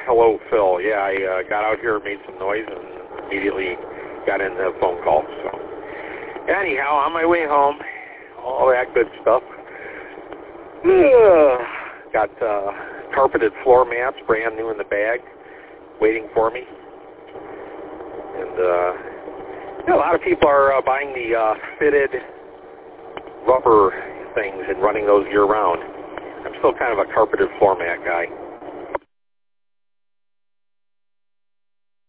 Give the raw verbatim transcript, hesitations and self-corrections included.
hello, Phil. Yeah, I uh, got out here, made some noise, and immediately got in the phone call. So, anyhow, on my way home, all that good stuff. Uh, got uh, carpeted floor mats, brand new in the bag, waiting for me. And uh, you know, a lot of people are uh, buying the uh, fitted rubber things and running those year-round. I'm still kind of a carpeted floor mat guy.